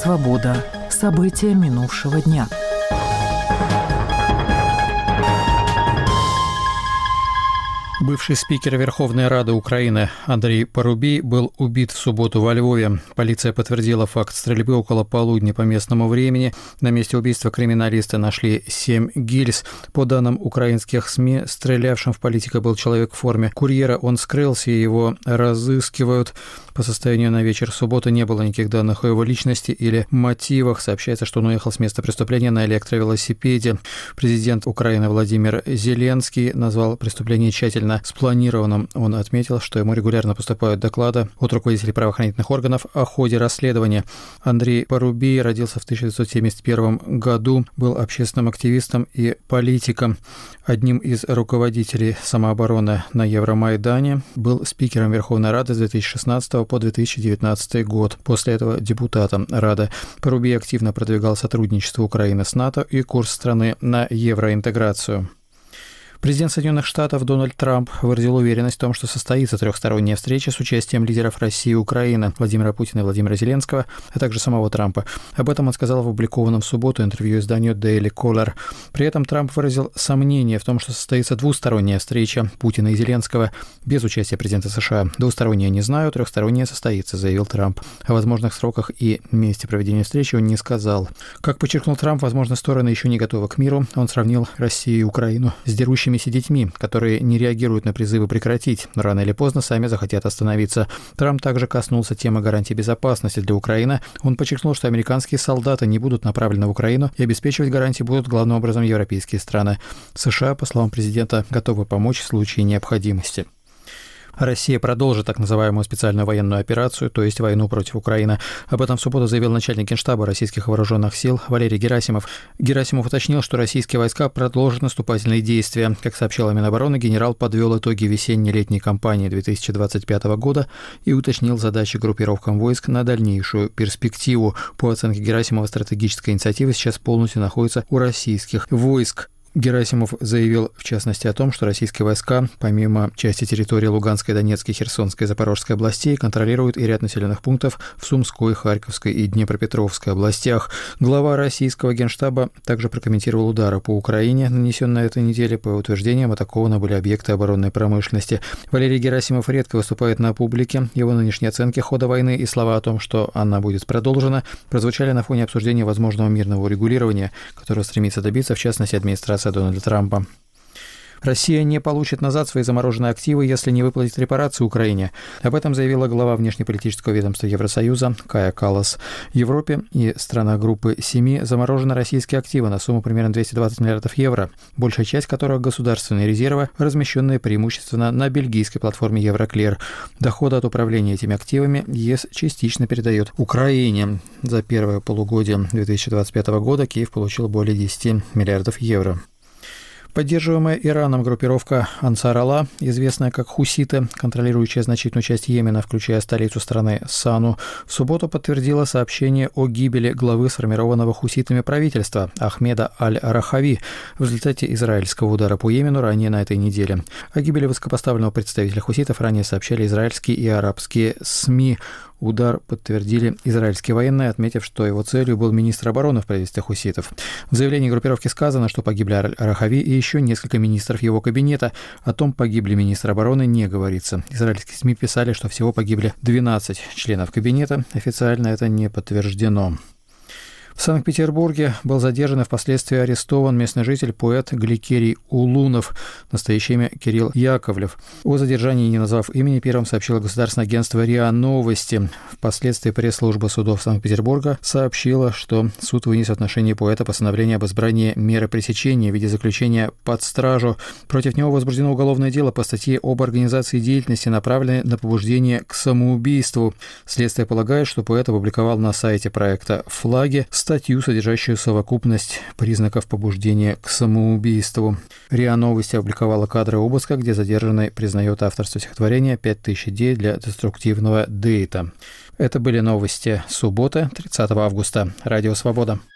Свобода. События минувшего дня. Бывший спикер Верховной Рады Украины Андрей Парубий был убит в субботу во Львове. Полиция подтвердила факт стрельбы около полудня по местному времени. На месте убийства криминалисты нашли 7 гильз. По данным украинских СМИ, стрелявшим в политика был человек в форме курьера. Он скрылся, и его разыскивают. По состоянию на вечер субботы не было никаких данных о его личности или мотивах. Сообщается, что он уехал с места преступления на электровелосипеде. Президент Украины Владимир Зеленский назвал преступление тщательно спланированным. Он отметил, что ему регулярно поступают доклады от руководителей правоохранительных органов о ходе расследования. Андрей Парубий родился в 1971 году, был общественным активистом и политиком. Одним из руководителей самообороны на Евромайдане, был спикером Верховной Рады с 2016 по 2019 год. После этого депутатом Рады. Парубий активно продвигал сотрудничество Украины с НАТО и курс страны на евроинтеграцию. Президент Соединенных Штатов Дональд Трамп выразил уверенность в том, что состоится трехсторонняя встреча с участием лидеров России и Украины Владимира Путина и Владимира Зеленского, а также самого Трампа. Об этом он сказал в опубликованном в субботу интервью изданию Daily Caller. При этом Трамп выразил сомнение в том, что состоится двусторонняя встреча Путина и Зеленского без участия президента США. «Двусторонняя не знаю, трехсторонняя состоится», заявил Трамп. О возможных сроках и месте проведения встречи он не сказал. Как подчеркнул Трамп, возможно, стороны еще не готовы к миру. Он сравнил Россию и Украину с дерущимися детьми, которые не реагируют на призывы прекратить, но рано или поздно сами захотят остановиться. Трамп также коснулся темы гарантий безопасности для Украины. Он подчеркнул, что американские солдаты не будут направлены в Украину и обеспечивать гарантии будут главным образом европейские страны. США, по словам президента, готовы помочь в случае необходимости. Россия продолжит так называемую специальную военную операцию, то есть войну против Украины. Об этом в субботу заявил начальник Генштаба российских вооруженных сил Валерий Герасимов. Герасимов уточнил, что российские войска продолжат наступательные действия. Как сообщила Минобороны, генерал подвел итоги весенне-летней кампании 2025 года и уточнил задачи группировкам войск на дальнейшую перспективу. По оценке Герасимова, стратегическая инициатива сейчас полностью находится у российских войск. Герасимов заявил, в частности, о том, что российские войска, помимо части территории Луганской, Донецкой, Херсонской и Запорожской областей, контролируют и ряд населенных пунктов в Сумской, Харьковской и Днепропетровской областях. Глава российского Генштаба также прокомментировал удары по Украине, нанесенные на этой неделе. По утверждениям, атакованы были объекты оборонной промышленности. Валерий Герасимов редко выступает на публике. Его нынешние оценки хода войны и слова о том, что она будет продолжена, прозвучали на фоне обсуждения возможного мирного урегулирования, которого стремится добиться, в частности, администрация Дональда Трампа. Россия не получит назад свои замороженные активы, если не выплатит репарации Украине. Об этом заявила глава внешнеполитического ведомства Евросоюза Кая Каллас. В Европе и странах группы 7 заморожены российские активы на сумму примерно 220 миллиардов евро, большая часть которых государственные резервы, размещенные преимущественно на бельгийской платформе Евроклир. Доходы от управления этими активами ЕС частично передает Украине. За первое полугодие 2025 года Киев получил более 10 миллиардов евро. Поддерживаемая Ираном группировка Ансар-Алла, известная как хуситы, контролирующая значительную часть Йемена, включая столицу страны Сану, в субботу подтвердила сообщение о гибели главы сформированного хуситами правительства Ахмеда Аль-Рахави в результате израильского удара по Йемену ранее на этой неделе. О гибели высокопоставленного представителя хуситов ранее сообщали израильские и арабские СМИ. Удар подтвердили израильские военные, отметив, что его целью был министр обороны в правительстве хуситов. В заявлении группировки сказано, что погибли Аль-Рахави и еще несколько министров его кабинета. О том, погибли министр обороны, не говорится. Израильские СМИ писали, что всего погибли 12 членов кабинета. Официально это не подтверждено. В Санкт-Петербурге был задержан и впоследствии арестован местный житель, поэт Гликерий Улунов, настоящее имя Кирилл Яковлев. О задержании, не назвав имени, первым сообщило государственное агентство РИА Новости. Впоследствии пресс-служба судов Санкт-Петербурга сообщила, что суд вынес в отношении поэта постановление об избрании меры пресечения в виде заключения под стражу. Против него возбуждено уголовное дело по статье об организации деятельности, направленной на побуждение к самоубийству. Следствие полагает, что поэт опубликовал на сайте проекта «Флаги» статью, содержащую совокупность признаков побуждения к самоубийству. РИА Новости опубликовала кадры обыска, где задержанный признает авторство стихотворения «5000 идей для деструктивного дейта». Это были новости субботы, 30 августа. Радио «Свобода».